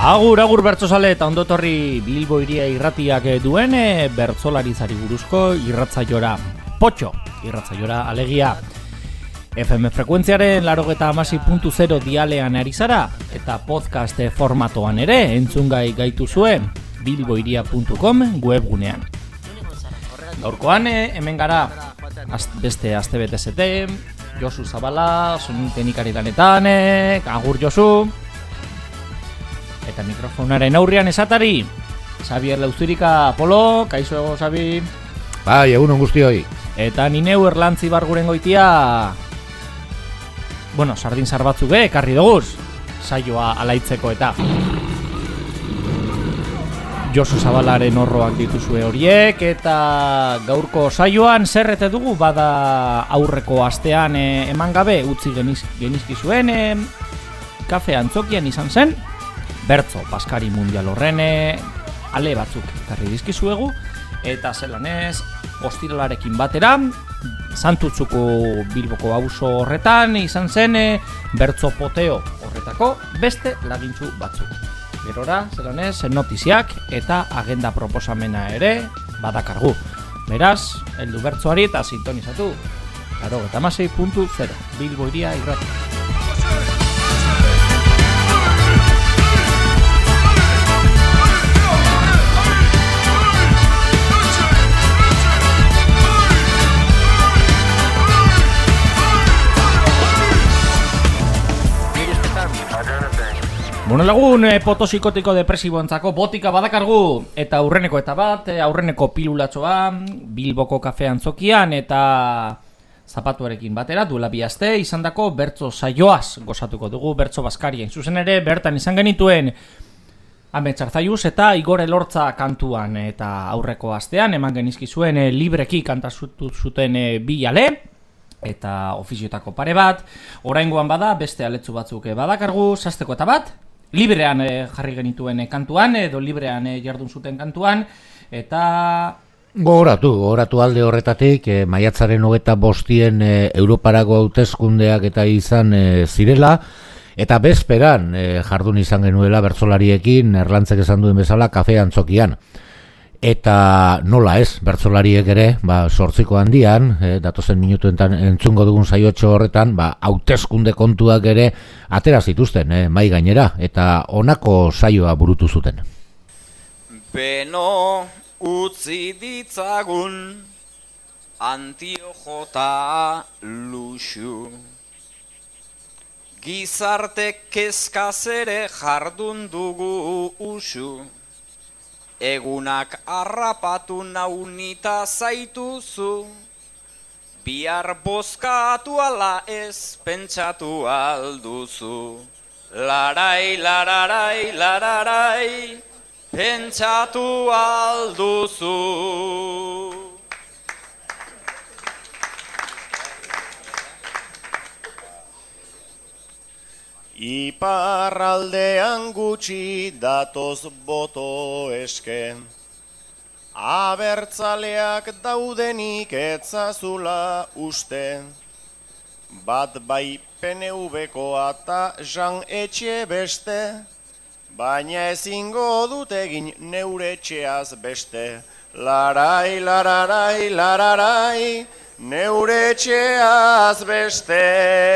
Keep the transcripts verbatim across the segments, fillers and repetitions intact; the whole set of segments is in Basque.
Agur, agur bertsozale eta ondotorri Bilbo Hiria irratiak duen e, bertsolaritzari buruzko irratzaiora. Potxo, irratzaiora alegia. F M frekuentziaren laurogeita hamasei puntu zero dialean ari zara eta podcast formatoan ere entzungai gaitu zuen bilbohiria puntu com webgunean. Gaurkoan hemen gara az, beste astebete zete, Josu Zabala, soinu teknikari lanetan, agur Josu. Eta mikrofonaren aurrian esatari Xabier Leuzirika Polo, kaixo ego Xabi. Bai, egunon guztioi. Eta ni neu Erlantzi Barguren goitia. Bueno, sardin zar batzuk be, ekarri doguz saioa alaitzeko eta Josu Zabalaren horroak dituzue horiek. Eta gaurko saioan zerrete dugu, bada aurreko astean e, eman gabe utzi geniz, genizkizuen e, kafe antzokian izan zen Bertzo Baskari Mundial horren ale batzuk ekarri dizkizuegu. Eta zelan ez, ostiralarekin batera Santutzuko Bilboko auzo horretan izan zen e, Bertzo Poteo horretako beste lagintzu batzuk. Gerora, zelan ez, notiziak eta agenda proposamena ere badakargu. Beraz, heldu bertzoari eta sintonizatu laurogeita hamasei puntu zero Bilbo Hiria irratia. Bueno lagun, eh, potosikotiko depresiboentzako botika badakargu eta aurreneko eta bat, eh, aurreneko pilulatxoa Bilboko kafe antzokian eta zapatuarekin batera duela bi aste izandako bertso saioaz gozatuko dugu. Bertso Baskarien zuzen ere bertan izan genituen Ame Txarzaiuz eta Igor Elortza kantuan, eta aurreko astean eman genizkizuen eh, libreki kantasutu zuten eh, bi ale eta ofizioetako pare bat. Oraingoan bada beste aletzu batzuk badakargu, sasteko eta bat librean eh, jarri genituen eh, kantuan, edo librean eh, jardun zuten kantuan, eta Gogoratu, gogoratu alde horretatik, eh, maiatzaren hogeita bostien eh, Europarako hauteskundeak eta izan eh, zirela, eta bezperan eh, jardun izan genuela bertsolariekin, Erlantzek esan duen bezala, kafe antzokian. Eta nola ez, bertsolariek ere, ba, sortziko handian, eh, datozen minutuetan entzungo dugun saiotxo horretan, ba, hauteskunde kontuak ere atera zituzten, eh, mai gainera, eta honako saioa burutu zuten. Beno utzi ditzagun antiojota luxu, gizarte kezkaz ere jardun dugu usu, egunak harrapatu naunita zaituzu, bihar bozkatu ala ez pentsatu alduzu. Larai, lararai, lararai, pentsatu alduzu. Iparraldean gutxi datoz boto eske, abertzaleak daudenik etzazula uste, bat bai P N V-koa eta Jan Etxe beste, baina ezingo dut egin neure etxeaz beste. Larai, lararai, lararai, neure etxeaz beste.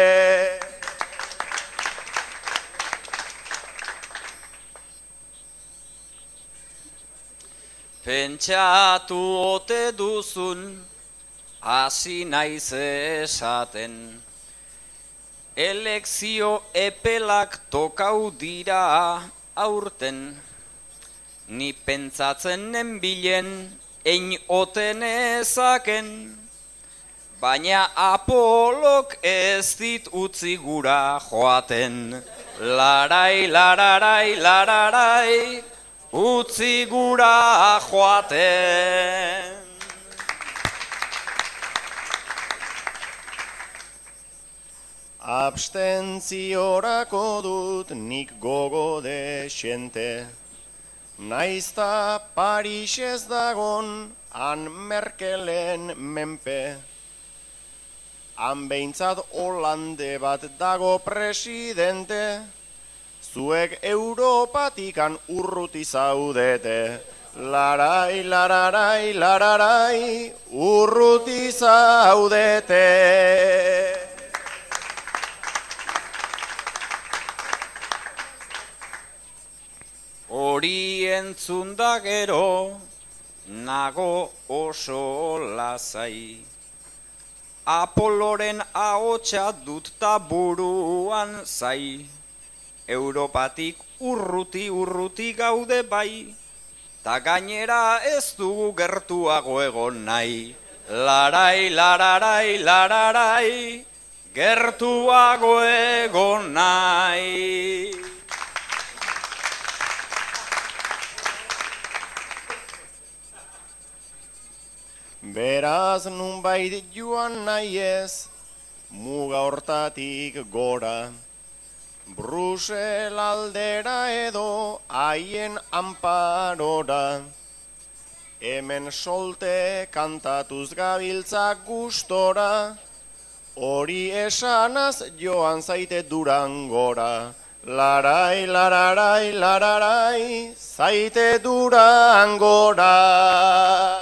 Pentsatu ote duzun, hasi naiz esaten, elekzio epelak tokau dira aurten, ni pentsatzen nenbilen ein oten ezaken, baina Apolok ez dit utzi gura joaten. Larai, lararai, lararai, utzi gura joaten. Abstentziorako dut nik gogo dexente, naizta Paris ez dagon han Merkelen menpe. Han behintzat Hollande bat dago presidente, zuek Europatikan urruti zaudete. Larai, lararai, lararai, urruti zaudete. Hori entzun da gero, nago oso lasai. Apoloren ahotsa dut ta buruan zai. Europatik urruti urruti gaude bai, ta gainera ez dugu gertuago egon nahi. Larai, lararai, lararai, gertuago egon nahi. Beraz nunbait joan nahi ez, muga hortatik gora. Brusel aldera edo haien amparora. Hemen solte kantatuz gabiltzak gustora, hori esanaz joan zaite Durangora. Larai, lararai, lararai, zaite Durangora.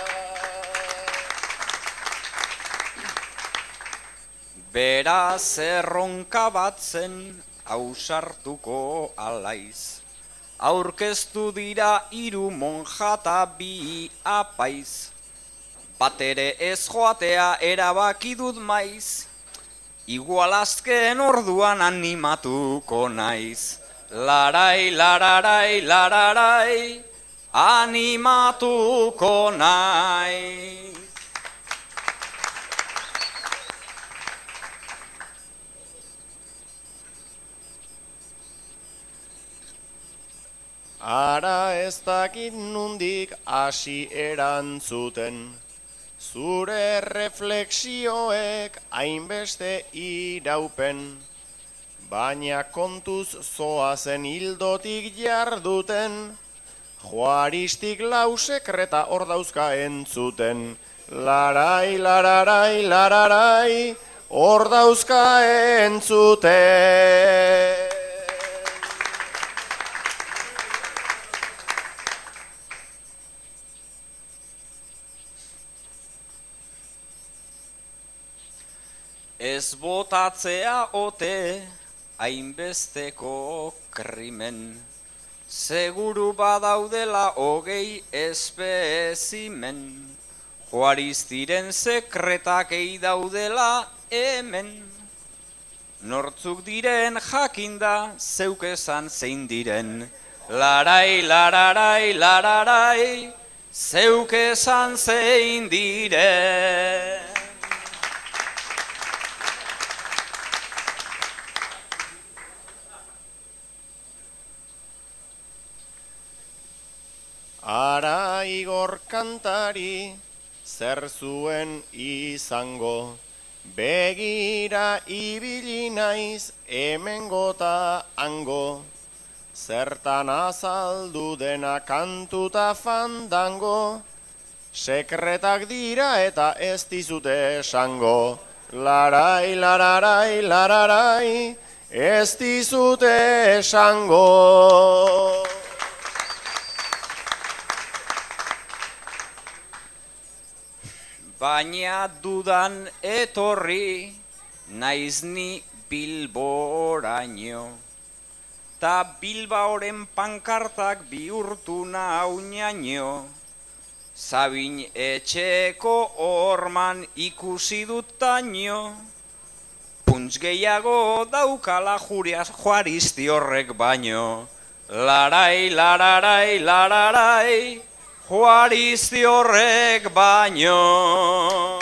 Beraz erronka bat zen ausartuko alaiz. Aurkeztu dira hiru monja ta bi apaiz. Batere ez joatea erabaki dut maiz. Igual azken orduan animatuko naiz. Larai, lararai, lararai, animatuko naiz. Ara ez dakit nundik hasi erantzuten, zure refleksioek hainbeste iraupen, baina kontuz zoazen hildotik jarduten, Juaristik lau sekreta hor dauzka entzuten. Larai, lararai, lararai, hor dauzka entzuten. Ez botatzea ote hainbesteko krimen, seguru badaudela hogei espezimen, Juaristiren sekretak ei daudela hemen. Nortzuk diren jakinda zeuk esan zein diren. Larai, lararai, lararai, zeuk esan zein diren. Ara Igor kantari zer zuen izango, begira ibili naiz hemengo ta hango, zertan azaldu dena kantuta fandango, sekretak dira eta ez dizute esango. Larai, lararai, lararai, ez dizute esango. Baina dudan etorri, naiz ni Bilboraino. Ta Bilbaoren pankartak bihurtu nauñaino. Sabin etxeko orman ikusi dut taino. Puntz gehiago daukala juriaz Juaristi horrek baino. Larai, lararai, lararai, Juaristi horrek baino.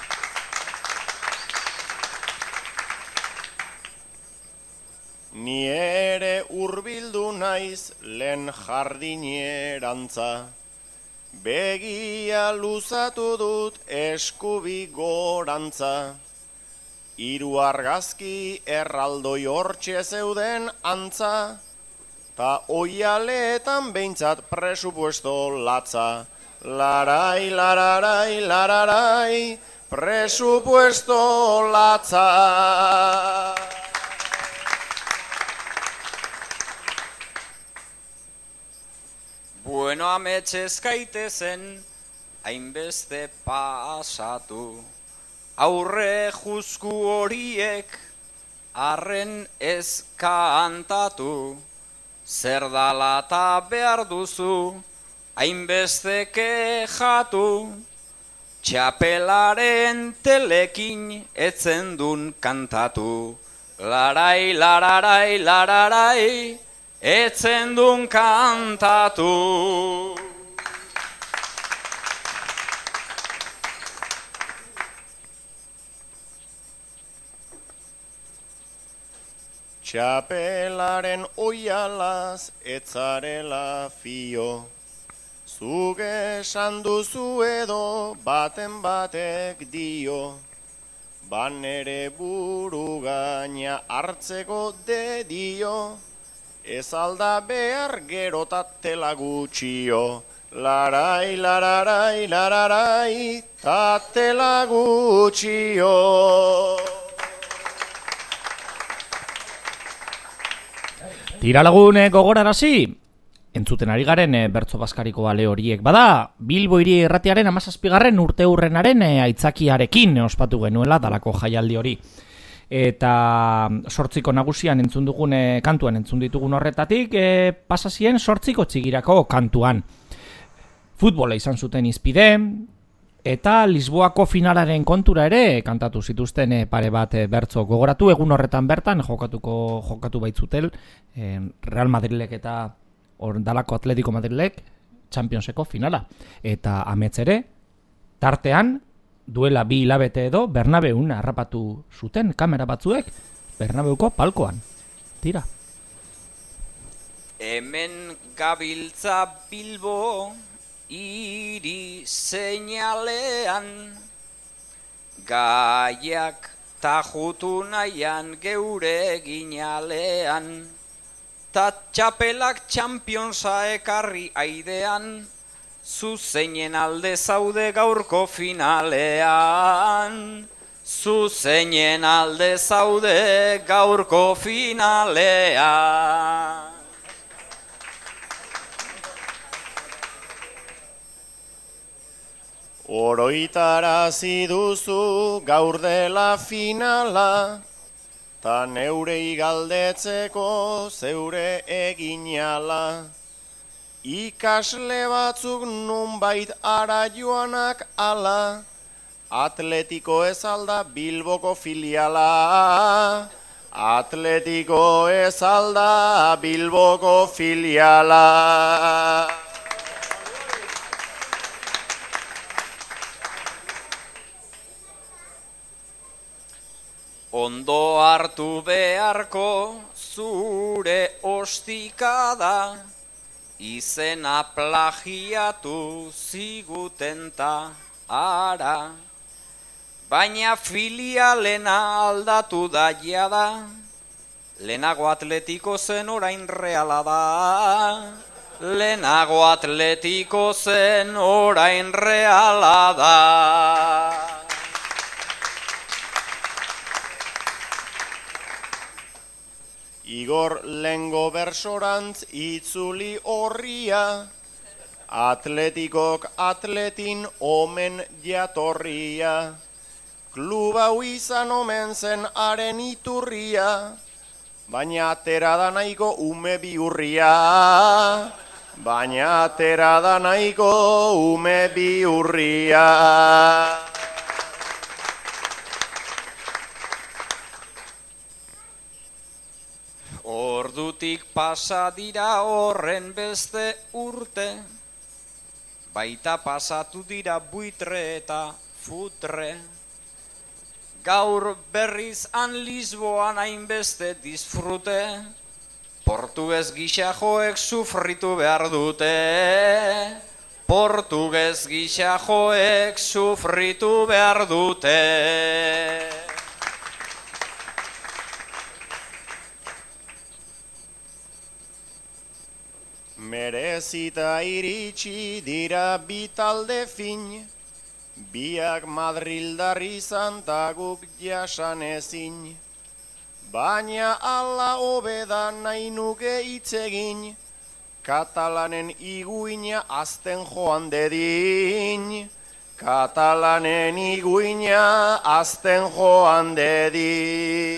Ni ere hurbildu naiz lehen jardinerantza, begia luzatu dut eskubi gorantza, hiru argazki erraldoi hortxe zeuden antza, ta oialetan behintzat presupuesto latza. Larai, lararai, lararai, presupuesto latza. Bueno, ametxez gaitezen, hainbeste pasatu. Aurre juzku horiek, arren ez kantatu. Zer dala ta behar duzu, hainbeste kejatu. Txapelaren telekin etzen dun kantatu. Larai, lararai, lararai, etzen dun kantatu. Txapelaren oialaz etzarela fio, zuk esan duzu edo baten batek dio, ban ere buru gaina hartzeko dedio, ez alda behar gerotatela gutxio, larai, lararai, lararai, tatela gutxio. Tiralagun gogorarazi, entzuten ari garen e, bertso baskariko ale horiek. Bada, Bilbo hiri irratiaren hamazazpigarren urte hurrenaren e, aitzakiarekin ospatu genuela dalako jaialdi hori. Eta sortziko nagusian entzun dugun e, kantuan entzun ditugun horretatik, e, pasazien sortziko txigirako kantuan. Futbola izan zuten izpide, eta Lisboako finalaren kontura ere kantatu zituzten e, pare bat e, bertso gogoratu. Egun horretan bertan jokatuko jokatu baitzutel e, Real Madrilek eta or, dalako Atletico Madrilek Championseko finala. Eta amets ere, tartean, duela bi hilabete edo, Bernabeun harrapatu zuten kamera batzuek Bernabeuko palkoan. Tira. Hemen gabiltza Bilbo hiri seinalean, gaiak tajutu nahian geure ginalean, ta txapelak Championsa ekarri aidean, zuzeinen alde zaude gaurko finalean, zuzeinen alde zaude gaurko finalean. Oroitarazi duzu gaur dela finala, ta neurei galdetzeko zeure eginala. Ikasle batzuk nunbait ara joanak ala, Atletiko ez alda Bilboko filiala. Atletiko ez alda Bilboko filiala. Ondo hartu beharko zure ostikada, izena plagiatu ziguten ta ara. Baina filialena aldatu da jada, lehenago Atletiko zen orain Reala da. Lehenago Atletiko zen orain Reala da. Igor lengo bersorantz itzuli horria, Atletikok atletin omen jatorria, klub hau izan omen zen haren iturria, baina atera da nahiko ume bihurria, baina atera da nahiko ume bihurria. Ordutik pasa dira horren beste urte, baita pasatu dira buitre eta futre. Gaur berriz han Lisboan hainbeste disfrute, portugez gisa joek sufritu behar dute. Portugez gisa joek sufritu behar dute. Merezita iritsi dira bi talde fin, biak Madrildar izan ta guk jasan ezin. Baina ala hobeda nahi nuke hitz egin, Katalanen iguina azten joan dedin, Katalanen iguina azten joan dedin.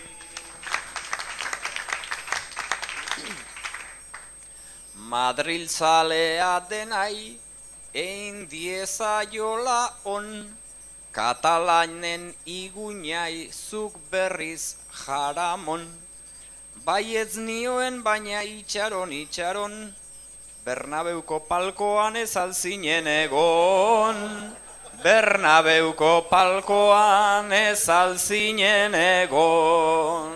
Madrilzalea denai, ein diezaiola on, Katalanen iguinai zuk berriz jaramon. Bai ez nioen baina itxaron itxaron, Bernabeuko palkoan ez alzinen egon. Bernabeuko palkoan ez alzinen egon.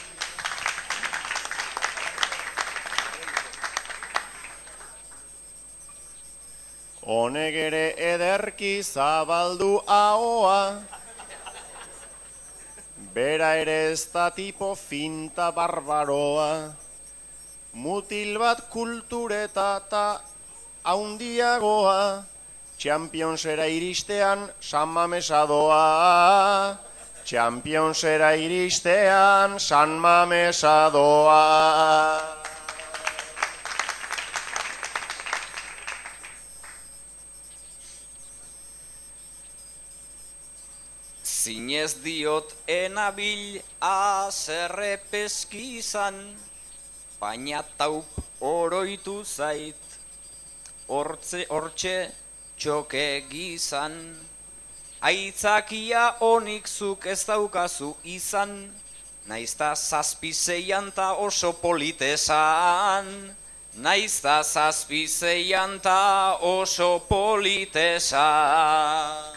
Honek ere ederki zabaldu ahoa, bera ere ez da tipo finta barbaroa, mutil bat kultureta eta haundiagoa, Championsera iristean San Mamesa doa, Championsera iristean San Mamesa doa. Zinez diot enabil azerre peskizan, baina taup oroitu zait, hortze hortxe txoke gizan. Aitzakia onik zuk ez daukazu izan, naizta zazpizeian ta oso politesan. Naizta zazpizeian ta oso politesan.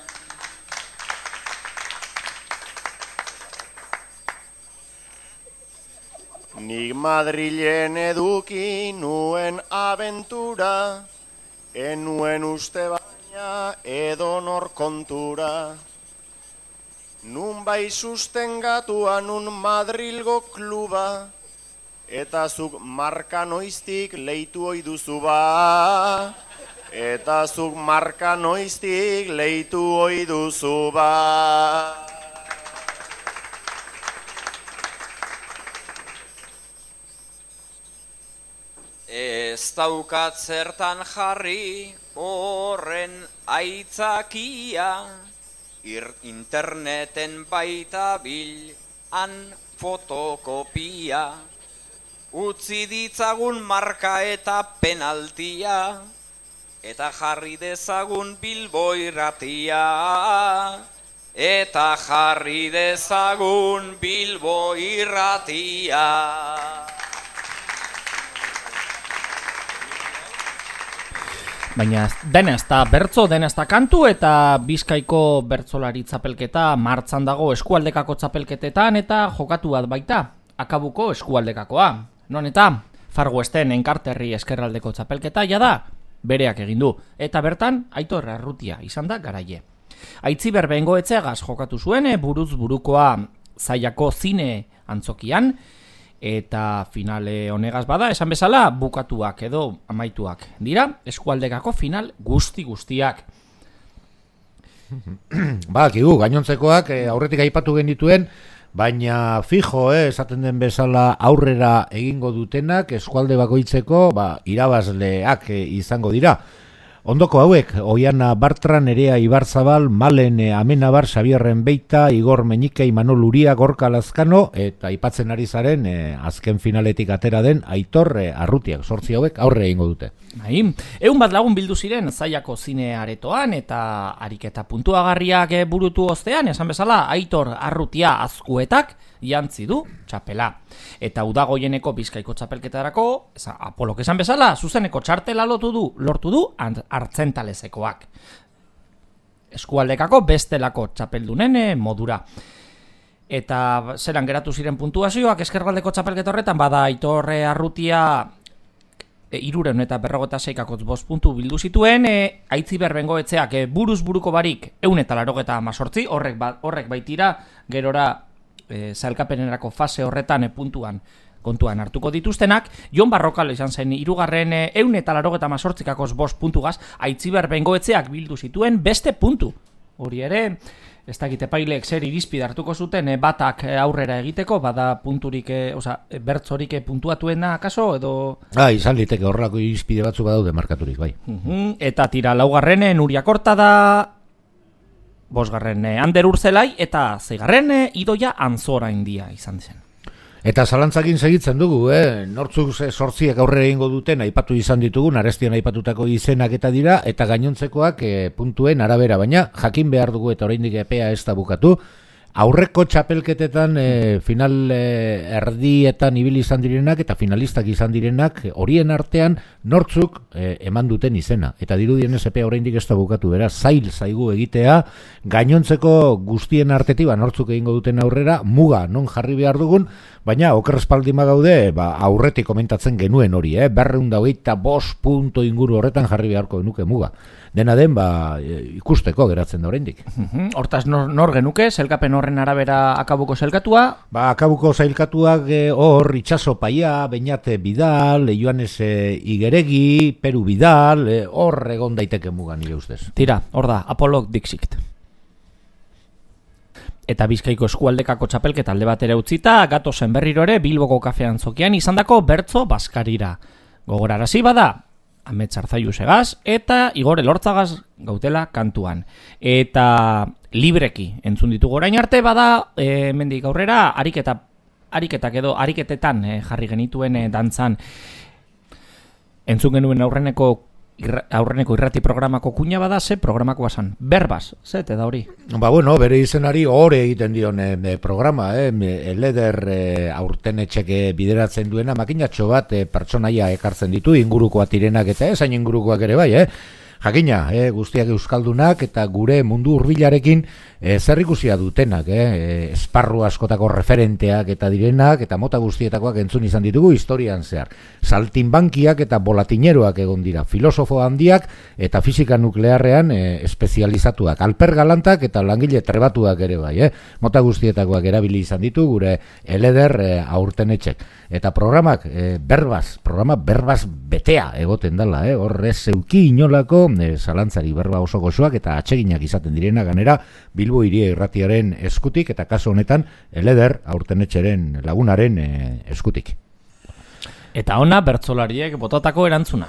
Nik Madrilen eduki nuen abentura, enuen uste baina edonor kontura. Nun bai sustengatua nun Madrilgo kluba, eta zuk marka noiztik leitu oi duzu ba. Eta zuk marka noiztik leitu oi duzu ba. Ez daukat zertan jarri horren aitzakia, Ir interneten baita bil han fotokopia, utzi ditzagun marka eta penaltia, eta jarri dezagun Bilbo irratia, eta jarri dezagun Bilbo irratia. Baina dena ez da bertzo, dena ez da kantu, eta Bizkaiko bertzolari txapelketa martzan dago eskualdekako txapelketetan, eta jokatu bat baita, Akabuko eskualdekakoa. Non eta Far Westen Enkarterri eskerraldeko txapelketa jada bereak egin du, eta bertan Aitor Arrutia izan da garaile. Aitziber Bengoetxeagaz jokatu zuen buruz burukoa Zaiako zine antzokian, eta finale honegaz bada, esan bezala, bukatuak edo amaituak dira, eskualdekako final guzti guztiak. Ba, kigu, gainontzekoak eh, aurretik aipatu genituen, baina fijo, eh, esaten den bezala aurrera egingo dutenak, eskualde bakoitzeko, ba, irabazleak eh, izango dira. Ondoko hauek, Oiana Bartra, Nerea Ibarzabal, Malen Amenabar, Xabierren Beita, Igor Meñike, Imanol Uria, Gorka Lazkano, eta aipatzen ari zaren, eh, azken finaletik atera den, Aitor eh, Arrutiak, sortzi hauek aurre egingo dute. Bai, egun bat lagun bildu ziren Zaiako zine aretoan, eta ariketa puntuagarriak burutu ostean, esan bezala, Aitor Arrutia azkuetak jantzi du txapela. Eta udagoieneko Bizkaiko txapelketarako, Apolok esan bezala, zuzeneko txartela lotu du, lortu du Artzentalezekoak. Eskualdekako bestelako txapeldunen modura. Eta zelan geratu ziren puntuazioak eskerraldeko txapelketa horretan, bada Aitor Arrutia e, irureun eta berrogeta seikakotz bost puntu bildu zituen, e, Aitziber Bengoetxeak e, buruz buruko barik eun eta larogeta masortzi, horrek, ba, horrek baitira gerora e, zailkapenerako fase horretan e, puntuan kontuan hartuko dituztenak. Jon Barrokal izan zen hirugarren eun eta larogeta masortzikakoz bost puntugaz, Aitziber Bengoetxeak bildu zituen beste puntu. Hori ere, ez dakit epaileek zer irizpide hartuko zuten, e, batak aurrera egiteko, bada punturik, e, oza, bertzorik puntuatuena kaso, edo... Ah, izan liteke horrelako irizpide batzu badaude markaturik, bai. Uh-huh. Eta tira, laugarren Nuria Korta da, bosgarren Ander Urzelai, eta zeigarren Idoia Anzora india izan zen. Eta zalantzakin segitzen dugu, eh? Nortzuk sortziek aurrera egingo duten aipatu izan ditugu, arestian aipatutako izenak eta dira, eta gainontzekoak e, puntuen arabera, baina jakin behar dugu eta oraindik epea ez da bukatu. Aurreko txapelketetan e, final e, erdietan ibili izan direnak eta finalistak izan direnak horien artean nortzuk e, eman duten izena. Eta dirudienez epea oraindik ez da bukatu, beraz, zail zaigu egitea, gainontzeko guztien artetik ba, nortzuk egingo duten aurrera, muga non jarri behar dugun, baina oker espaldima gaude ba, aurretik komentatzen genuen hori, eh? berrehun eta hogeita bost punto inguru horretan jarri beharko genuke muga. Dena den, ba, ikusteko geratzen da oraindik. Uh-huh. Hortaz, nor, nor genuke, zelkapen horren arabera akabuko zelkatua? Ba, akabuko zailkatuak hor, e, Itxaso Paia, Beñate Bidal, e, Joanes e, Igeregi, Peru Bidal, hor e, egon daiteke muga nire ustez. Tira, hor da, Apolok Dixit. Eta Bizkaiko eskualdekako txapelketa alde batera utzita, gatozen berriro ere Bilboko kafean zokian izandako bertzo baskarira. Gogorarazi bada, Amets Arzaiu segaz, eta Igor Elortzagaz gautela kantuan. Eta libreki entzun ditugu orain arte, bada, e, mendik aurrera, ariketa, ariketak edo ariketetan e, jarri genituen e, dantzan. Entzun genuen aurreneko Irra, aurreneko irrati programako kuña bada, ze programako basan, berbaz, ze, te da hori? Ba, bueno, bere izenari hori egiten dion e, programa, eh? Eleder e, aurten etxeke bideratzen duena, makinatxo bat e, pertsonaia ekartzen ditu, ingurukoak direnak eta ezain ingurukoak ere bai, eh? Jakina, eh, guztiak euskaldunak eta gure mundu hurbilarekin eh, zerrikusia dutenak, eh, esparru askotako referenteak eta direnak eta mota guztietakoak entzun izan ditugu historian zehar. Saltinbankiak eta bolatineroak egon dira, filosofo handiak eta fisika nuklearrean eh, espezializatuak, alper galantak eta langile trebatuak ere bai, eh, mota guztietakoak erabili izan ditu gure eleder eh, aurten etxek. Eta programak eh, berbaz, programa berbaz betea egoten dela, eh, horrez zeuki inolako E, zalantzari berba oso gozoak eta atseginak izaten direna ganera Bilbo Hiria Irratiaren eskutik eta kaso honetan Eleder aurtenetxeren lagunaren e, eskutik. Eta ona bertsolariek botatako erantzuna.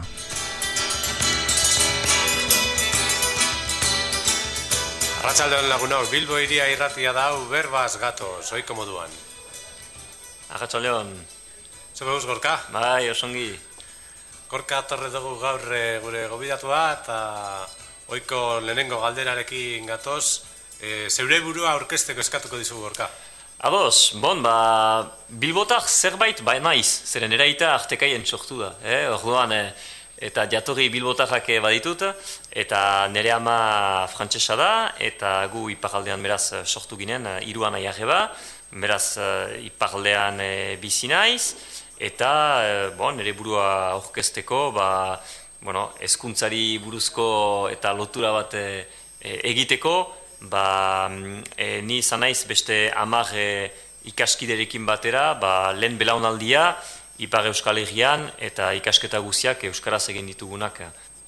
Arratsaldeon lagunok, Bilbo Hiria Irratia dau berbaz gatoz, ohiko moduan. Arratsaldeon. Zebeuz Gorka? Bai, osongi. Gorka atorre dugu gaur e, gure gobidatua eta ohiko lehenengo galderarekin gatoz, e, zeure burua aurkezteko eskatuko dizugu Gorka. Ados, bon, ba, Bilbotak zerbait ba naiz, zeren eraita artekaien sortu da, eh? Orduan, e, eta jatorri Bilbotarrak baditut, eta nire ama frantsesa da, eta gu iparaldean beraz sortu ginen, hiruan aiarreba, beraz iparaldean e, bizi naiz, eta bon, nire burua aurkezteko ba, bueno, hezkuntzari buruzko eta lotura bat e, egiteko, ba, e, ni izan naiz beste hamar e, ikaskiderekin batera, ba, lehen belaunaldia Ipar Euskal Herrian eta ikasketa guztiak euskaraz egin ditugunak.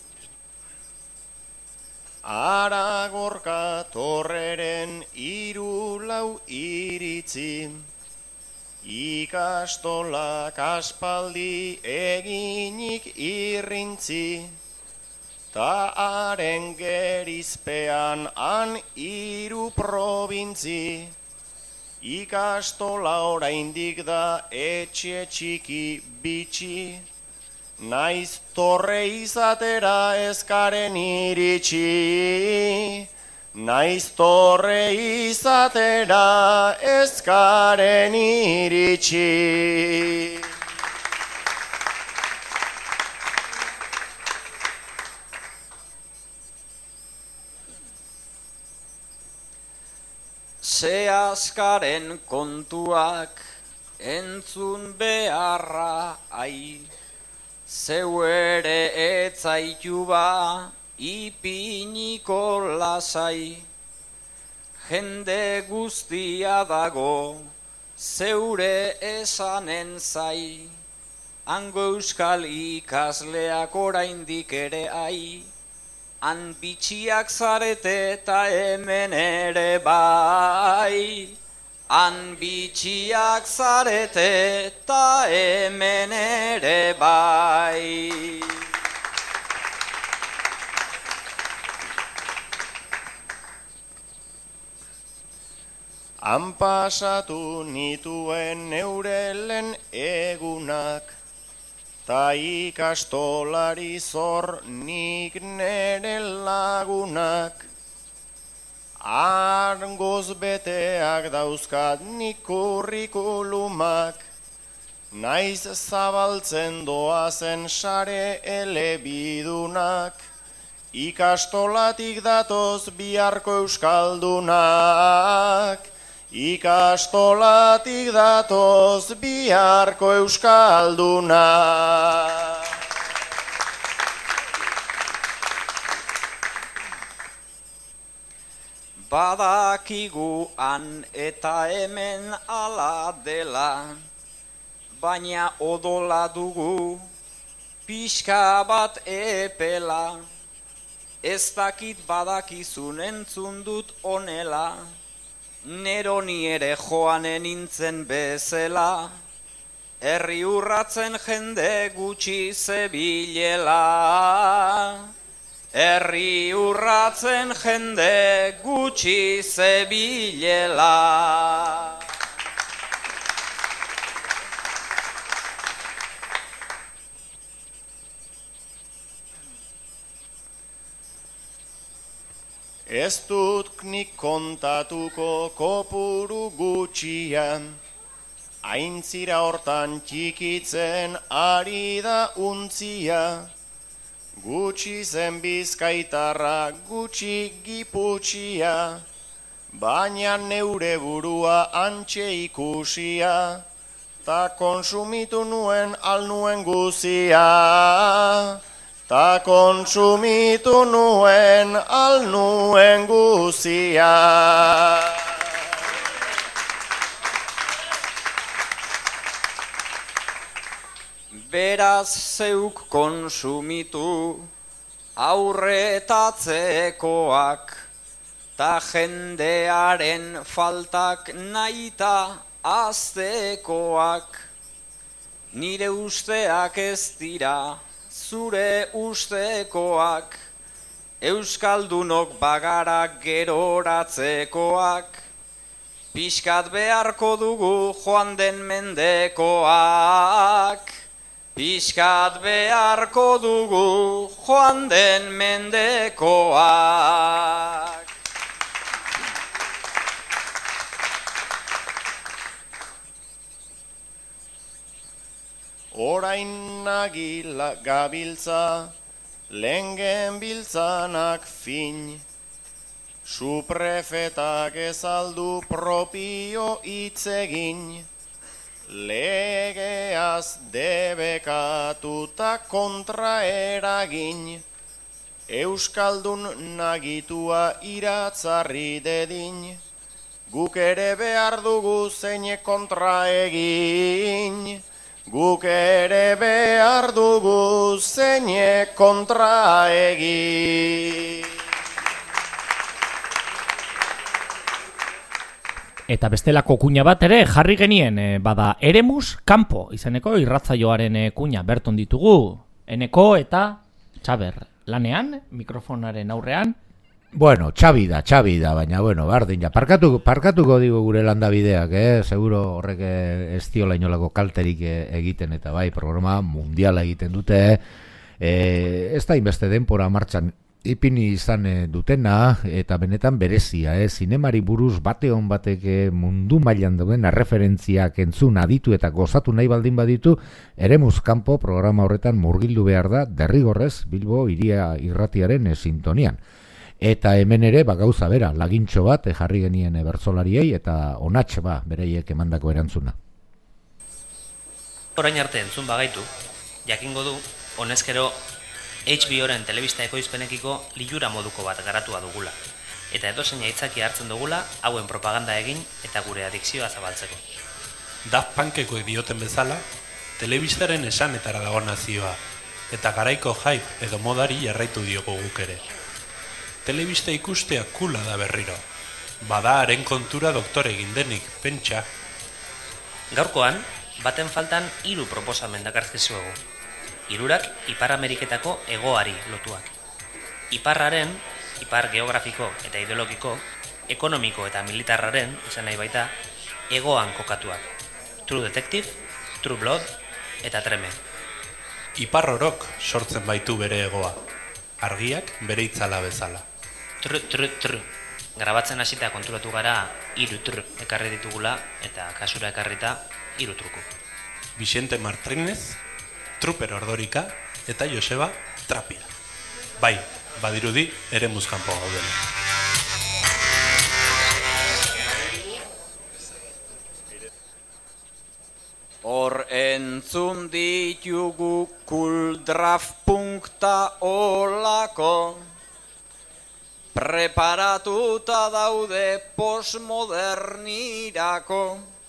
Ara Gorka Torreren hiru lau iritzi, ikastolak aspaldi eginik irrintzi, ta haren gerizpean han hiru probintzi, ikastola oraindik da etxe txiki bitxi, naiz torre izatera ezkaren iritsi, naiz torre izatera ezkaren iritsi. Ze azkaren kontuak entzun beharra ai, zeu ere etzaitu ba ipiniko lasai, jende guztia dago zeure esanen zai, hango euskal ikasleak oraindik ere ai, han bitxiak zarete eta hemen ere bai. Han bitxiak zarete eta hemen ere bai. Han pasatu nituen neure lehen egunak, ta ikastolari zor nik nere lagunak. Argoz beteak dauzkat nik kurrikulumak, naiz zabaltzen doazen sare elebidunak. Ikastolatik datoz biharko euskaldunak. Ikastolatik datoz biharko euskaldunak. Badakigu han eta hemen ala dela, baina odola dugu pixka bat epela. Ez dakit badakizun entzun dut onela, neroni ere joanen nintzen bezela, herri urratzen jende gutxi zebilela. Herri urratzen jende gutxi zebilela. Ez dut nik kontatuko kopuru gutxian, aintzira hortan txikitzen ari da untzia. Gutxi zen bizkaitarra, gutxi giputxia, baina neure burua antxe ikusia, ta konsumitu nuen al nuen guzia. Ta konsumitu nuen al nuen guzia. Beraz zeuk konsumitu aurretatzekoak, ta jendearen faltak nahita aztekoak. Nire usteak ez dira zure ustekoak, euskaldunok bagara geroratzekoak. Pixkat beharko dugu joan den mendekoak. Pixkat beharko dugu joan den mendekoak. Orain nagila gabiltza, lengen biltzanak fin. Suprefetak ezaldu propio itzegin. Legeaz debekatuta kontra eragin, euskaldun nagitua iratzarri dedin, guk ere behar dugu zeinek kontra egin, guk ere behar dugu zeinek kontra egin. Eta bestelako kuña bat ere jarri genien, e, bada Eremus Kanpo izeneko irratzaioaren e, kuña berton ditugu. Eneko eta Txaber lanean, mikrofonaren aurrean. Bueno, Txabi da, Txabi da, baina, bueno, bardin, ja, parkatuko, parkatuko digo gure landabideak, eh? Seguro horrek ez diola inolako kalterik egiten, eta bai, programa mundiala egiten dute, eh? Ez da inbeste denpora martxan ipini izan dutena, eta benetan berezia, eh? Zinemari buruz bate hon batek mundu mailan dauden referentziak entzun aditu eta gozatu nahi baldin baditu, Eremus Kanpo programa horretan murgildu behar da, derrigorrez Bilbo Hiria Irratiaren sintonian. Eta hemen ere, ba, gauza bera, lagintxo bat jarri genien bertsolariei eta onatx ba, bereiek emandako erantzuna. Orain arte entzun bagaitu, jakingo du, honezkero H B O-ren telebista ekoizpenekiko lilura moduko bat garatua dugula, eta edozein aitzaki hartzen dugula hauen propaganda egin eta gure adikzioa zabaltzeko. Daft Punkekoek dioten bezala, telebistaren esanetara dago nazioa, eta garaiko hype edo modari jarraitu diogu guk ere. telebista ikustea kula da berriro. Bada haren kontura doktore egin denik, pentsa. Gaurkoan, baten faltan hiru proposamen dakartkizuegu. Hirurak Ipar Ameriketako hegoari lotuak. Iparraren, ipar geografiko eta ideologiko, ekonomiko eta militarraren, esan nahi baita, hegoan kokatuak. True Detective, True Blood eta Treme. Ipar orok sortzen baitu bere hegoa. Argiak bere itzala bezala. Tru, tru, tru. Grabatzen hasita konturatu gara hiru tru ekarri ditugula eta kasura ekarrita hiru truku. Vicente Martínez, Truper Ordorika eta Joseba Trapia. Bai, badirudi ere muzkanpo gauden. Hor entzun ditugu kuldraf punkta olako, preparatuta daude postmodernirako.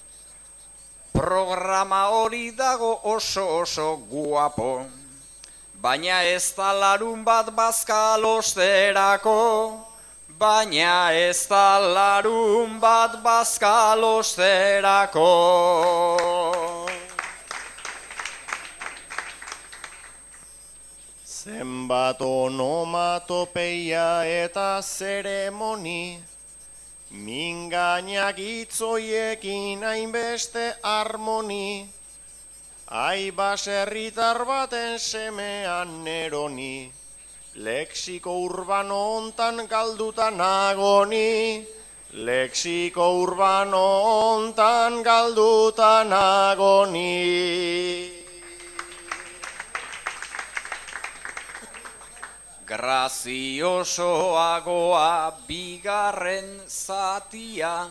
Programa hori dago oso oso guapo, baina ez da larun bat bazkalosterako, baina ez da larun bat bazkalosterako. Zenbat onomatopeia eta zeremoni, mingainak itzoiekin hainbeste harmoni, ai baserritar baten semean neroni, lexiko urbano hontan galduta nagoni, lexiko urbano hontan galduta nagoni. Graziosoagoa bigarren zatia,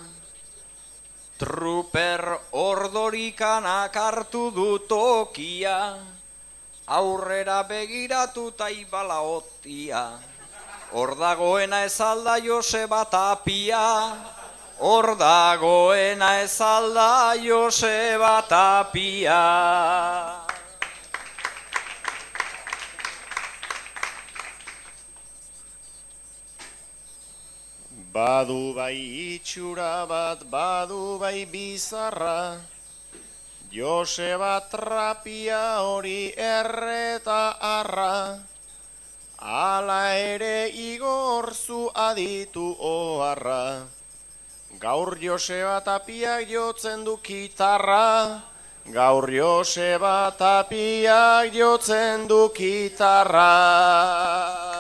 Truper Ordorikanak hartu du tokia, aurrera begiratuta ibala otia. Hor dagoena ez alda Joseba Tapia, hor dagoena ez alda Joseba Tapia. Badu bai itxura bat, badu bai bizarra, Joseba Trapia hori erreta arra, ala ere igorzu aditu oharra. Gaur Joseba Tapiak jotzen du kitarra, gaur Joseba Tapiak jotzen du kitarra.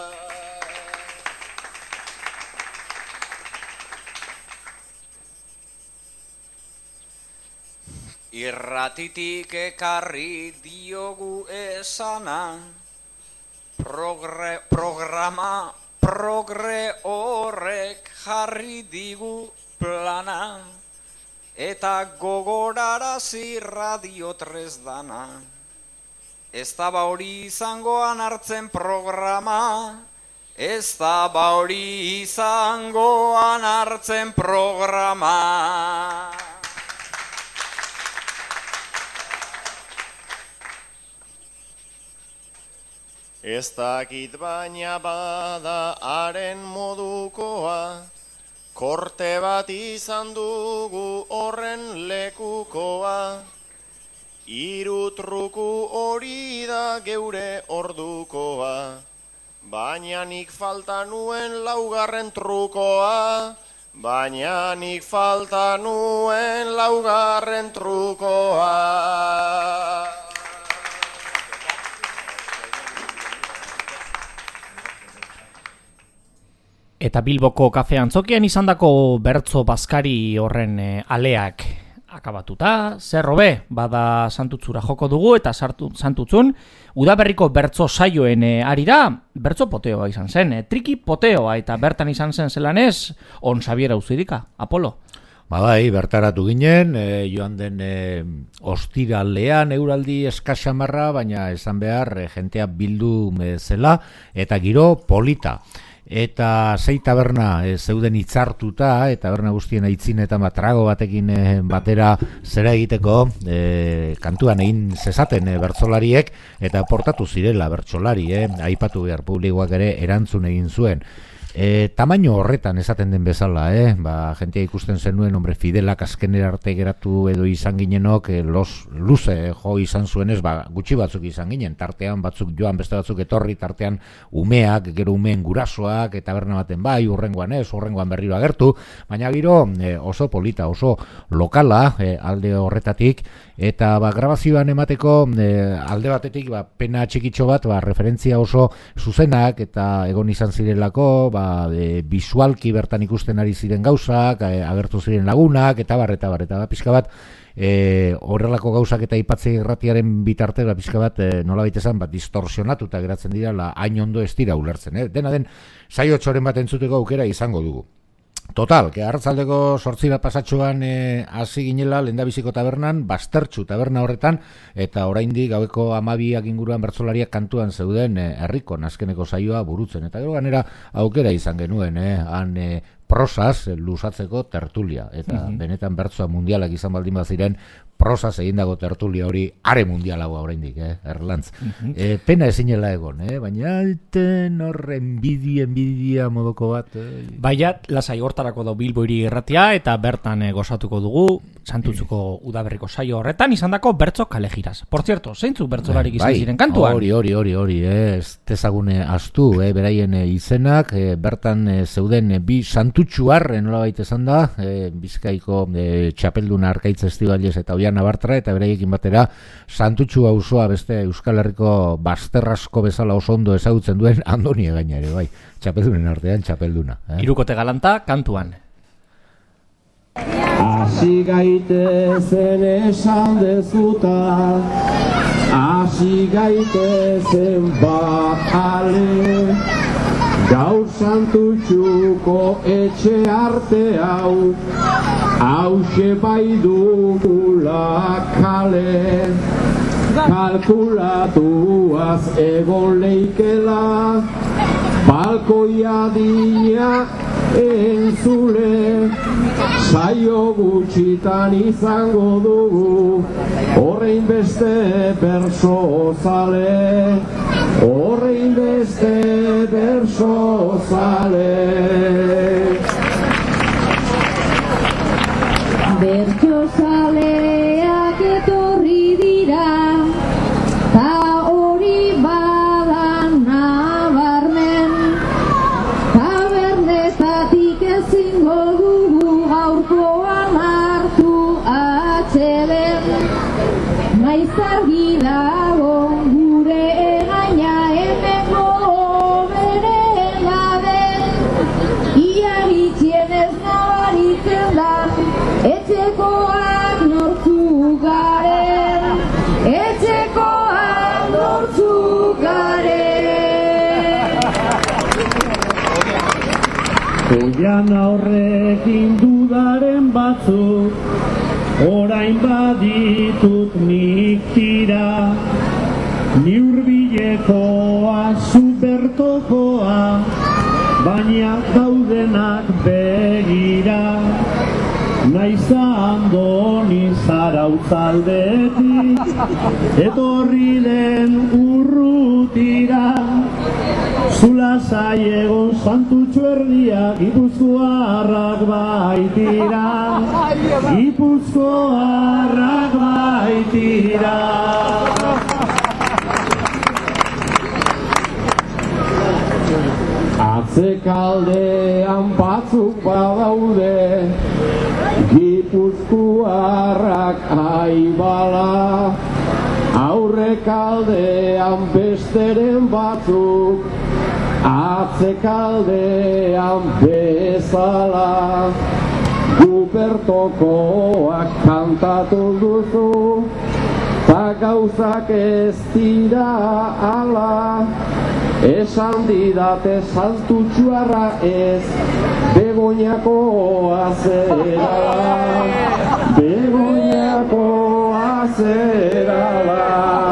Irratitik ekarri diogu esana, progre, programa, progre horrek jarri digu plana, eta gogorarazi radio tresdana. Ez da ba hori izangoan hartzen programa, ez da ba hori izangoan hartzen programa. Ez dakit baina bada haren modukoa, korte bat izan dugu horren lekukoa. Hiru truku hori da geure ordukoa, baina nik falta nuen laugarren trukoa, baina nik falta nuen laugarren trukoa. Eta Bilboko kafe antzokian izandako bertso bazkari horren e, aleak akabatuta, zerrobe, bada santutzura joko dugu eta sartu, santutzun, udaberriko bertso saioen e, arira, bertso poteoa izan zen, e, triki poteoa eta bertan izan zen zelanez, on Xabiera Uzirika, Apolo. Ba bai, bertaratu ginen, e, joan den e, ostiralean euraldi eskaxamarra, baina esan behar e, jentea bildu zela eta giro polita. Eta sei taberna e, zeuden hitzartuta, eta taberna guztien aitzin eta matrago batekin e, batera zera egiteko e, kantuan egin zezaten e, bertsolariek, eta portatu zirela bertsolari, e, aipatu behar publikoak ere erantzun egin zuen. E, tamaino horretan esaten den bezala, eh? Ba, jentia ikusten zenuen, hombre, Fidelak azkenera arte geratu edo izan ginenok, e, los, luze jo izan zuenez, ba, gutxi batzuk izan ginen, tartean batzuk joan, beste batzuk etorri, tartean umeak, gero umeen gurasoak, eta taberna baten bai, urrengoan ez, urrengoan berriro agertu, baina giro e, oso polita, oso lokala, e, alde horretatik, eta ba, grabazioan emateko e, alde batetik ba, pena txikitxo bat, ba, referentzia oso zuzenak, eta egon izan zirelako, ba, e, bisualki bertan ikusten ari ziren gauzak, e, agertu ziren lagunak, eta bar, eta bar, eta ba, pixka bat, e, horrelako gauzak eta ipatzei irratiaren bitarte, ba, pixka bat, e, nola baitezan, bat, distorsionatuta geratzen dira, la, hain ondo ez dira ulertzen, eh? Dena den, saio txoren bat entzuteko aukera izango dugu. Total, que arratzaldeko sortzira pasatxoan hasi e, ginela lehendabiziko tabernan, Bastertxu taberna horretan, eta oraindik gaueko hamabiak inguruan bertsolariak kantuan zeuden e, herriko azkeneko saioa burutzen. Eta gero ganera aukera izan genuen, eh, han e, prosaz e, lusatzeko tertulia. Eta mm-hmm. benetan bertsoa mundialak izan baldin baziren, prosaz egindago tertulia hori are mundialagoa oraindik, eh, Erlantz. Mm-hmm. E, pena ezinela egon, eh, baina alten horren enbidia, enbidia modoko bat. Eh. Baiat, lasai hortarako da Bilbo hiri irratia, eta bertan e, gozatuko dugu, Santutzuko udaberriko saio horretan, izandako bertso kalejiraz. Por cierto, zeintzuk bertsolarik izan bai, ziren kantuan? Hori, hori, hori, hori, eh, ez tezagune astu, eh, beraien e, izenak, e, bertan e, zeuden e, bi Santutxuar, nola baita esan da, e, Bizkaiko e, txapelduna Arkaitz Estibaliz eta Oian Abartra, eta beraiekin batera Santutxu auzoa beste Euskal Herriko bazterrasko bezala oso ondo ezagutzen duen Andoni gaina ere, bai, txapeldunen artean txapelduna. Eh? Hirukote galanta kantuan. Hasi gaitezen esan dezuta, hasi gaitezen baale, gaur Santutxuko etxe arte hau, hauxe bai dugula kale, kalkulatuaz egon leikela, balkoia dina entzule, saio gutxitan izango dugu, horrein beste berso zale, horrein beste berso zale. Bertso zaleak etorri dira, ta hori badan nabarmen, tabernetatik ezingo dugu gaurkoan hartu atzeden, naiz argi dago gure egaina hemengo bere gaben, ia gitxienez nabaritzen da, etxekoak nortzuk garen, etxekoak nortzuk garen. Oian aurrekin dudaren batzuk, orain baditut nik tira, ni hurbilekoa, supertokoa, baina daudenak begira. Naiz Andoni Zarautzaldetik, etorri den urrutira, zula zaiegon Santutxu erdia, Gipuzkoarrak baitira, Gipuzkoarrak baitira. Atzekaldean batzuk badaude, Gipuzkoarrak aibala, aurrekaldean besteren batzuk, atzekaldean bezala. Gubertokoak kantatu duzu, ta gauzak ez dira ala, esan didate Santutxuarra ez, Begoñakoa zerala, Begoñakoa zerala.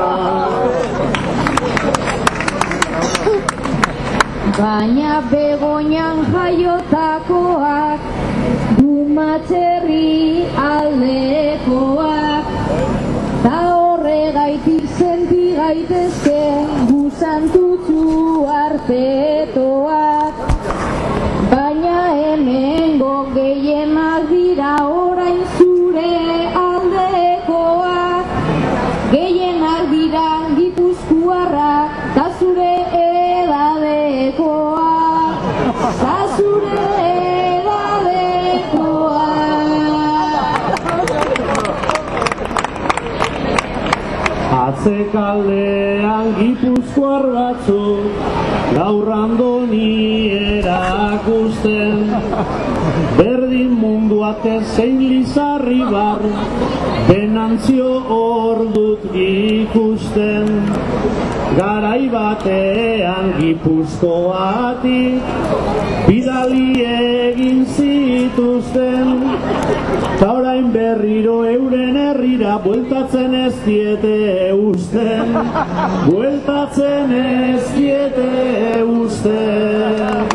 Baina Begoñan jaiotakoak, Dumatxerri aldekoak, ta horregaitik senti gaitezke gu Santutxu artetoak. beste kaldean gipuzkoar batzuk gaur Andoni erakusten. Berdin munduak zein Lizarri bar, Benantzio hor dut ikusten. Garai batean Gipuzkoatik bidali egin zituzten, ta orain berriro euren herrira bueltatzen ez diete usten, bueltatzen ez diete usten.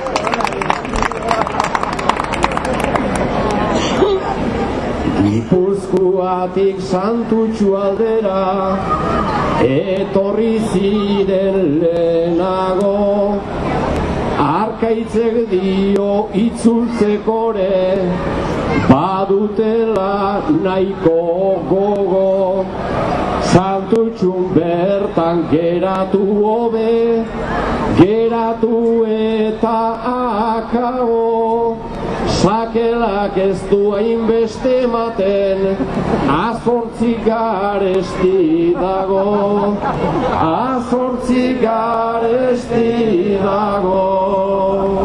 Gipuzkoatik Santutxu aldera etorri ziren lehenago, Arkaitzek dio itzultzekore badutela nahiko gogo. Santutxun bertan geratu hobe, geratu eta akago. Sakelak ez du hainbeste ematen, azortzi garesti dago, azortzi garesti dago.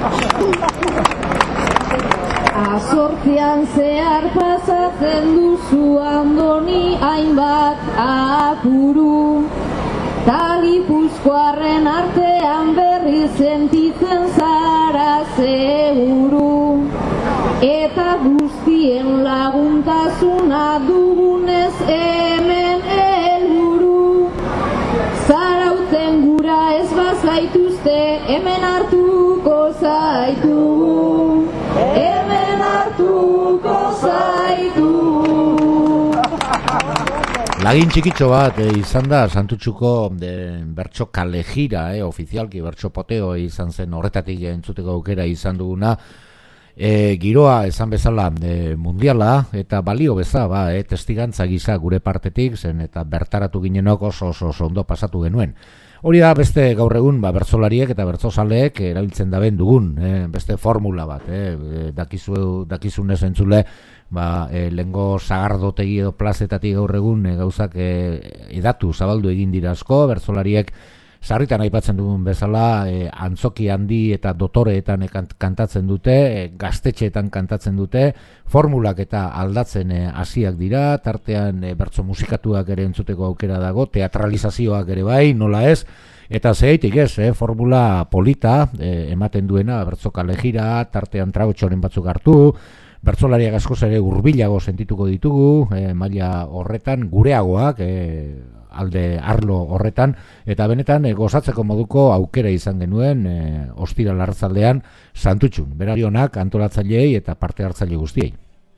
Azortzian zehar pasatzen duzu Andoni hainbat apuru, ta Gipuzkoarren artean berri sentitzen zara seguru. Eta guztien laguntasuna dugunez hemen helburu. Zarauten gura ez bazaituzte hemen hartuko zaitu, hemen hartuko zaitu. Lagin txikitxo bat eh, izan da Santutxuko eh, bertso kalejira, eh, ofizialki bertso poteo izan zen, horretatik entzuteko aukera izan duguna. E, giroa esan bezala e, mundiala eta balio beza ba, e, testigantza gisa gure partetik zen eta bertaratu ginenok oso oso, oso ondo pasatu genuen. Hori da beste gaur egun ba, bertsolariek eta bertsozaleek erabiltzen daben dugun e, beste formula bat, e, dakizu, dakizunez entzule ba, e, lengo sagardotegi edo plazetatik gaur egun e, gauzak e, edatu zabaldu egin dira asko, bertsolariek sarritan aipatzen dugun bezala, e, antzoki handi eta dotoreetan e, kantatzen dute, e, gaztetxeetan kantatzen dute, formulak eta aldatzen hasiak e, dira, tartean e, bertso musikatuak ere entzuteko aukera dago, teatralizazioak ere bai, nola ez, eta zehaitik ez, e, formula polita e, ematen duena, bertso kalejira, tartean tragotxoren batzuk hartu, bertsolariak askoz ere hurbilago sentituko ditugu, e, maila horretan, gureagoak, e, alde arlo horretan, eta benetan e, gozatzeko moduko aukera izan genuen e, ostiral arratzaldean Santutxun, berarionak antolatzaileei eta parte hartzaile guztiei.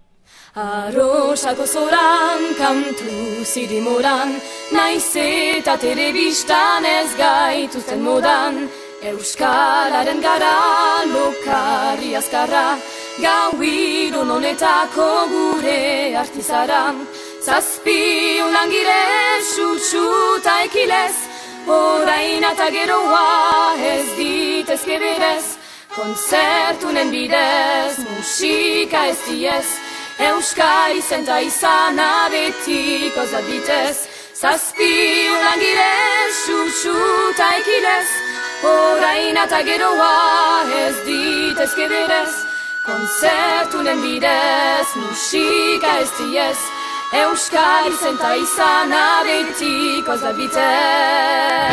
Arrosako zoran, kantu zirimoran, naiz eta telebistan ez gaituzten modan, Euskararen gara lokarri azkarra, gau irun honetako gure artizara. Zazpi unangire sutsuta ekilez, orain eta geroa ez ditezke berez, konzertunen bidez, musika ez diez, Euskari zenta izana betiko zabitez. Zazpi unangire sutsuta ekilez, orain eta geroa ez ditezke berez, konzertunen bidez, musika ez diez, Euskari zenta izana betiko zabitez.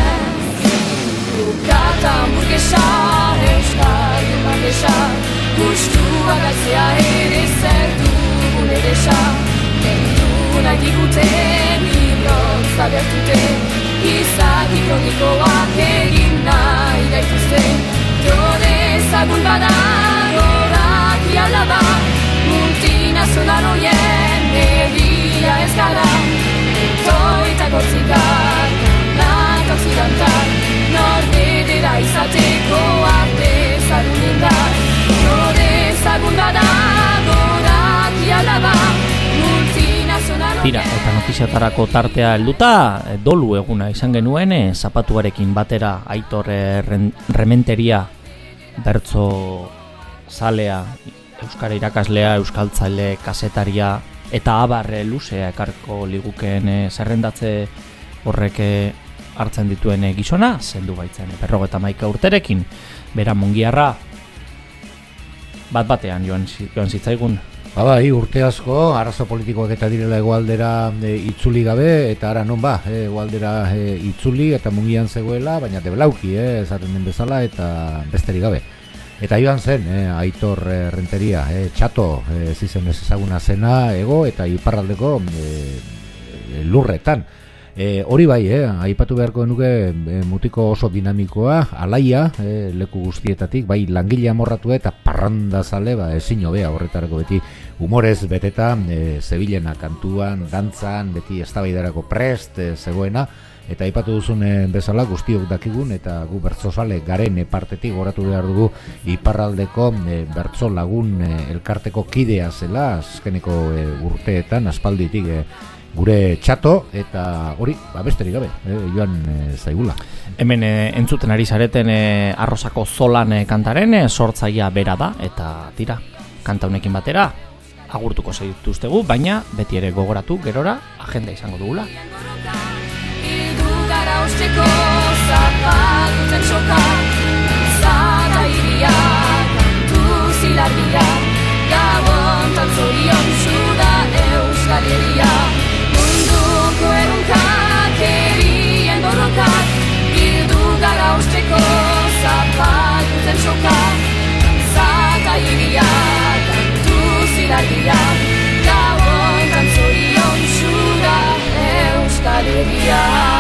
Bukata hamburguesa, Euskari hamburguesa, gustua gazia ere zer dugun edesa. Kentu nahi digute, librotz tabertute, izaki kronikoak egin nahi gaituzte. Jode ezagun bada, gorak ialaba, multinazional horien egia ez gara, toita gortzikar, nat oksidantar, norbedera izateko arte zarun indar. Jode ezagun bada, gorak ialaba, multinazional horien. Tira, eta notiziatarako tartea helduta, dolu eguna izan genuen, e, zapatuarekin batera Aitor e, Rementeria, bertso zalea, euskara irakaslea, euskaltzaile, kasetaria, eta abar e, luzea ekarko ligukeen e, zerrendatze horrek e, hartzen dituen e, gizona, zendu baitzen e, berrogeta maika urterekin, bera mungiarra bat batean joan, joan zitzaigun. Ba bai, urte asko, arazo politikoak eta direla egoaldera e, itzuli gabe, eta ara non ba, e, egoaldera e, itzuli eta mungian zegoela, baina deblauki, e, esaten den bezala, eta besterik gabe. Eta joan zen, e, Aitor e, Renteria, e, txato, e, zizen ez ezaguna zena, ego eta iparraldeko e, e, lurretan. E, hori bai, eh, aipatu beharko genuke e, mutiko oso dinamikoa, alaia, e, leku guztietatik, bai langile amorratu eta parranda zale, ba, ezin hobea horretarako beti humorez beteta, e, zebilena kantuan, dantzan, beti eztabaidarako prest e, zegoena, eta aipatu duzun e, bezala guztiok dakigun, eta gu bertsozale garen e, partetik goratu behar dugu iparraldeko e, bertso lagun e, elkarteko kidea zela, azkeneko e, urteetan, aspalditik e, gure txato, eta hori, ba, besterik gabe, eh, joan e, zaigula. Hemen e, entzuten ari zareten e, Arrosako Zolan e, kantaren e, sortzaia bera da, eta tira, kanta honekin batera, agurtuko zaituztegu, baina beti ere gogoratu, gerora, agenda izango dugula. Ildu gara usteko zapaltzen soka, zara iria, kantu zilardia, gabontan zorion zuda Euskal Herria. Munduko erunkak erien borrokak, bildu gara usteko zapaltzen soka, zara iria, kantu zilardia, gabontan zorion zuda Euskal Herria.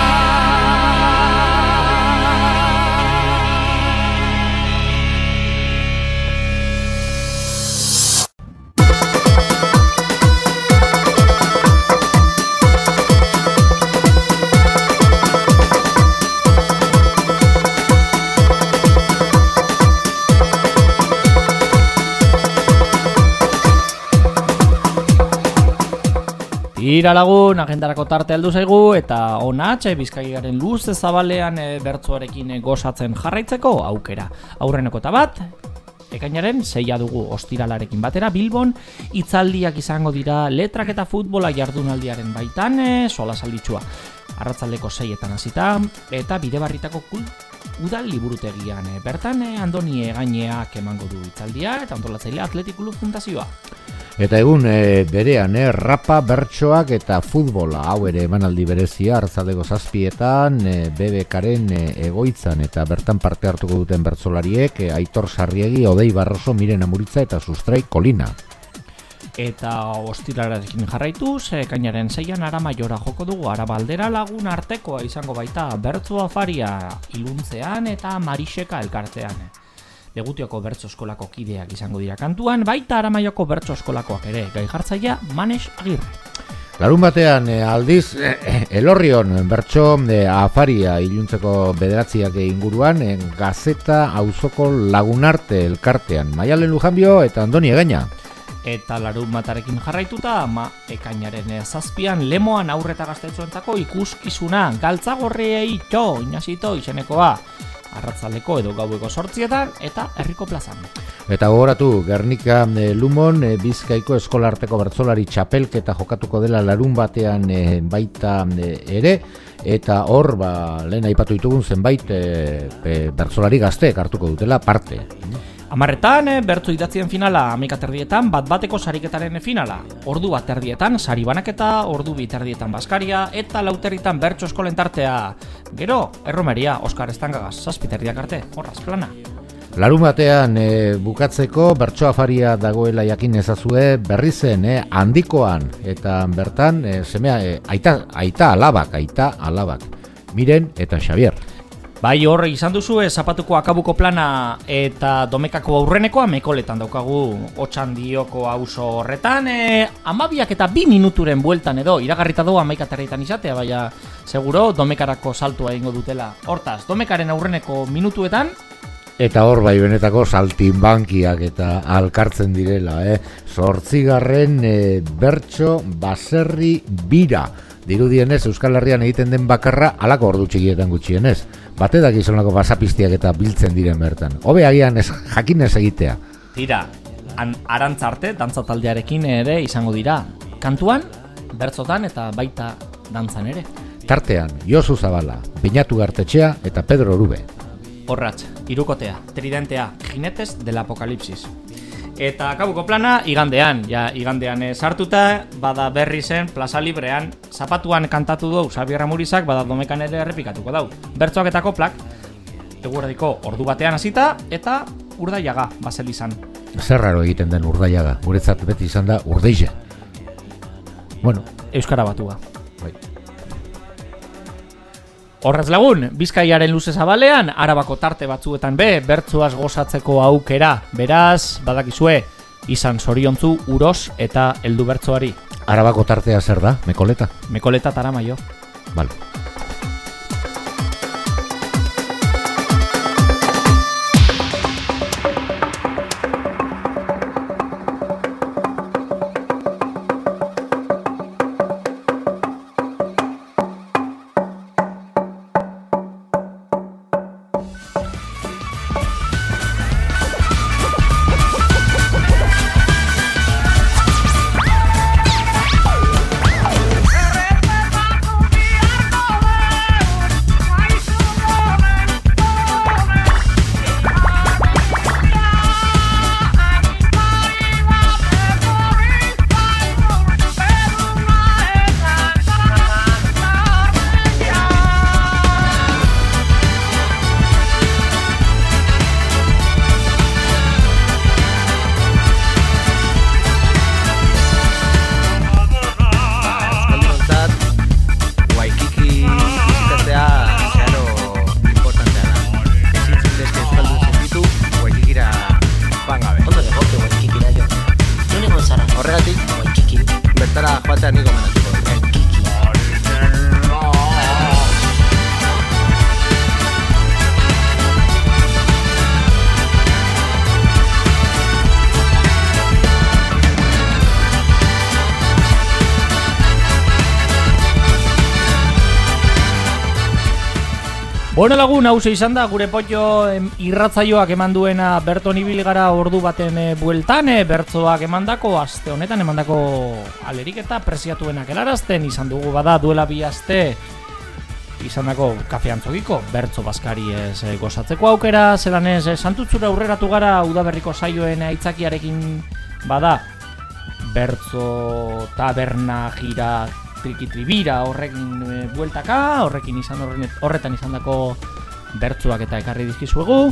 Ira lagun, agendarako tarte heldu zaigu eta onatxe Bizkaigaren luze zabalean e, bertsoarekin e, gozatzen jarraitzeko aukera. Aurreneko eta bat, ekainaren seia dugu ostiralarekin batera Bilbon, hitzaldiak izango dira letrak eta futbola jardunaldiaren baitan e, solasalditxua. Arratzaldeko seietan hasita eta Bidebarritako kul udal liburutegian. E, bertan e, Andoni Egaineak emango du hitzaldia eta antolatzaile Athletic Club Fundazioa. Eta egun e, berean, e, rapa, bertsoak eta futbola, hau ere emanaldi berezia, arratzaldeko zazpietan, e, B B Karen e, egoitzan eta bertan parte hartuko duten bertsolariek, e, Aitor Sarriegi, Odei Barroso, Miren Amuritza eta Sustrai Kolina. Eta ostiralarekin jarraituz, ekainaren seian Aramaiora joko dugu, Arabaldera lagun artekoa izango baita bertso afaria iluntzean eta Mariseka elkartean. Legutioko bertso eskolako kideak izango dira kantuan, baita Aramaioko bertso eskolakoak ere, gai jartzaia Manes Agirre. Larun batean e, aldiz, e, Elorrion bertso e, afaria iluntzeko bederatziak inguruan, e, Gazeta auzoko lagunarte elkartean, Maialen Lujanbio eta Andoni Egaina. Eta larun batarekin jarraituta, ama ekainaren zazpian Lemoan aurreta gaztetxoentzako ikuskizuna, galtzagorriei txo, inazito izenekoa. Arratzaldeko edo gaueko sortzietan eta herriko plazan. Eta gogoratu, Gernika e, Lumon e, Bizkaiko eskolarteko bertsolari txapelketa jokatuko dela larun batean e, baita e, ere, eta hor, ba, lehen aipatu ditugun zenbait e, e, bertsolari gazteek hartuko dutela parte. Amarretan, bertso idatzien finala, hamaika terdietan, bat bateko sariketaren finala. Ordu bat terdietan, sari banaketa, ordu bi terdietan baskaria, eta lauterritan bertso eskolen tartea. Gero, erromeria, Oskar Estangagaz, zazpiterdiak arte, horraz plana. Larun batean e, bukatzeko bertso afaria dagoela jakin ezazue berri zen, e, handikoan, eta bertan, e, semea, e, aita, aita alabak, aita alabak, Miren eta Xavier. Bai horre izan duzu zapatuko akabuko plana eta domekako aurrenekoa mekoletan daukagu Otxandioko auzo horretan. E, amabiak eta bi minuturen bueltan edo iragarrita du amaikaterreitan izatea, baina seguro domekarako saltua egingo dutela. Hortaz, domekaren aurreneko minutuetan. Eta hor bai benetako saltinbankiak eta alkartzen direla, eh? Zortzigarren e, bertso baserri bira. Dirudienez Euskal Herrian egiten den bakarra halako ordu txikietan gutxienez. Batedak izanako basapiztiak eta biltzen diren bertan. Hobe agian ez, jakinez egitea. Tira, arantzarte, dantza taldearekin ere izango dira kantuan, bertzotan eta baita dantzan ere. Tartean, Josu Zabala, Beñatu Gartetxea eta Pedro Orube. Horratz, hirukotea, tridentea, jinetes del apocalipsis. Eta kabuko plana, igandean, ja, igandean e, sartuta, bada berri zen, plaza librean, zapatuan kantatu du Xabier Amurizak, bada domekan ere errepikatuko dau. Bertzoak eta koplak, eguerdiko ordu batean hasita eta Urdaiaga bazel izan. Zer raro egiten den Urdaiaga, guretzat beti izan da Urdeixe. Bueno, Euskara batua. Bai. Horrez lagun, Bizkaiaren luze zabalean, Arabako tarte batzuetan be, bertzoaz gozatzeko aukera. Beraz, badakizue, izan zoriontzu uros eta heldu bertzoari. Arabako tartea zer da, Mekoleta? Mekoleta Taramaio. Vale. Bueno lagun, hause izan da, gure potxo irratzaioak eman duena Berton ibil gara ordu baten e, bueltan, e, bertzoak emandako, aste honetan emandako alerik eta preziatuenak helarazten izan dugu bada duela bi aste izan dako kafe antzokiko, bertzo baskari ez e, gozatzeko aukera, zelan ez, e, santutzura aurreratu gara udaberriko saioen aitzakiarekin bada, bertzo taberna gira trikitribira horrekin e, bueltaka, horrekin izan horren, horretan izan dako bertzuak eta ekarri dizkizuegu,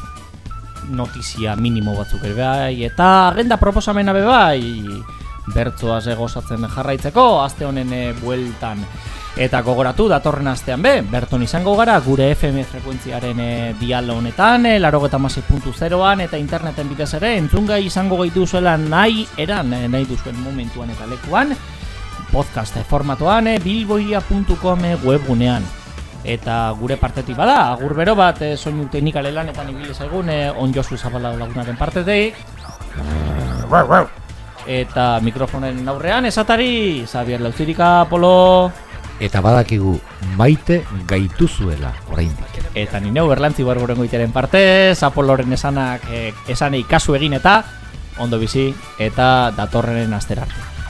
notizia minimo batzuk ere bai, eta agenda proposamena be bai, bertzoaz egozatzen jarraitzeko, aste honen e, bueltan. Eta gogoratu, datorren astean be, Berton izango gara, gure F M frekuentziaren e, dial honetan, e, laurogeita hamasei puntu zeroan, eta interneten bidez ere, entzungai izango gaitu zuela nahi eran, e, nahi duzuen momentuan eta lekuan, podcast formatoan e, bilboiria puntu com webgunean. Eta gure partetik bada, agur bero bat e, soinu teknikale lanetan ibili zaigun e, on Josu Zabala lagunaren partetik. Eta mikrofonen aurrean esatari Xabier Lauzirika Polo. Eta badakigu maite gaituzuela oraindik. Eta ni neu Erlantzi Barborengo iteren partez, Apoloren esanak e, esanei kasu egin eta ondo bizi eta datorrenen astera arte.